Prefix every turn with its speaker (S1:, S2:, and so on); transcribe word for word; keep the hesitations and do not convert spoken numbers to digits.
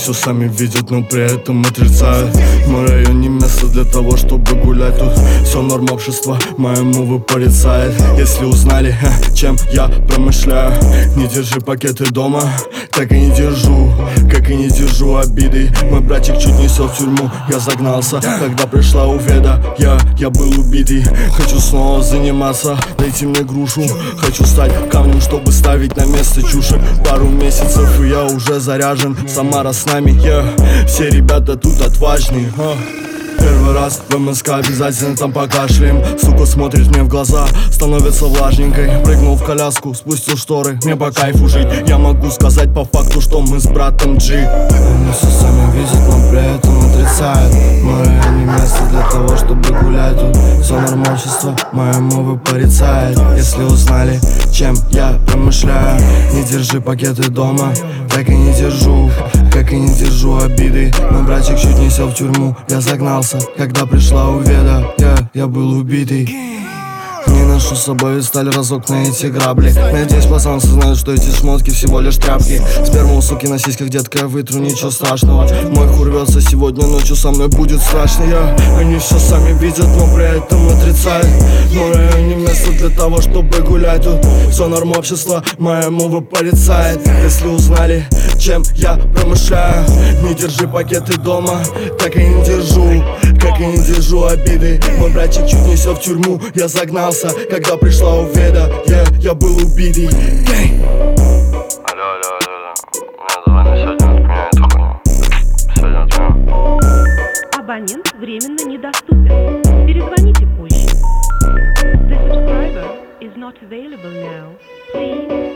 S1: все сами видят, но при этом отрицают. Мой район не место для того, чтобы гулять. Тут все норм, общество моему вы порицает. Если узнали, чем я промышляю, не держи пакеты дома, так и не держу, как и не держу обиды. Мой братик чуть не сел в тюрьму, я загнался, когда пришла уведа. Я, я был убитый, хочу снова заниматься, найти мне грушу. Хочу стать камнем, чтобы ставить на место чушек. Пару месяцев и я уже заряжен, Самара с нами, yeah. Все ребята тут отважные, huh? Первый раз в МСК, обязательно там покашляем. Сука смотрит мне в глаза, становится влажненькой. Прыгнул в коляску, спустил шторы, мне по кайфу жить. Я могу сказать по факту, что мы с братом G. Они все сами видят, но при этом отрицают. Мой район не место для того, чтобы гулять. Тут все норм, общество моему вы порицает. Если узнали, чем я промышляю, не держи пакеты дома, так и не держу, как и не держу обиды. Мой братчик чуть не сел в тюрьму, я загнался, когда пришла уведа. Я, я был убитый. Не ношу с собой сталь разок на эти грабли. Надеюсь, пацан знает, что эти шмотки всего лишь тряпки. Сперму у суки на сиськах, детка, я вытру, ничего страшного. Мой хуй рвется сегодня ночью, со мной будет страшно. Я, они все сами видят, но при этом отрицают. Мой район не место для того, чтобы гулять. Тут все норм, общество моему вы порицает. Если узнали, чем я промышляю, не держи пакеты дома, так и не держу, как и не держу обиды. Мой братчик чуть не сел в тюрьму, я загнался, когда пришла уведа. Я, я был убитый.
S2: Алло, алло, алло, алло. Ну, давай на сегодня отменяй эту хуйню. Сегодня отменяю.
S3: Абонент временно недоступен. Перезвоните позже. The subscriber is not available now. Please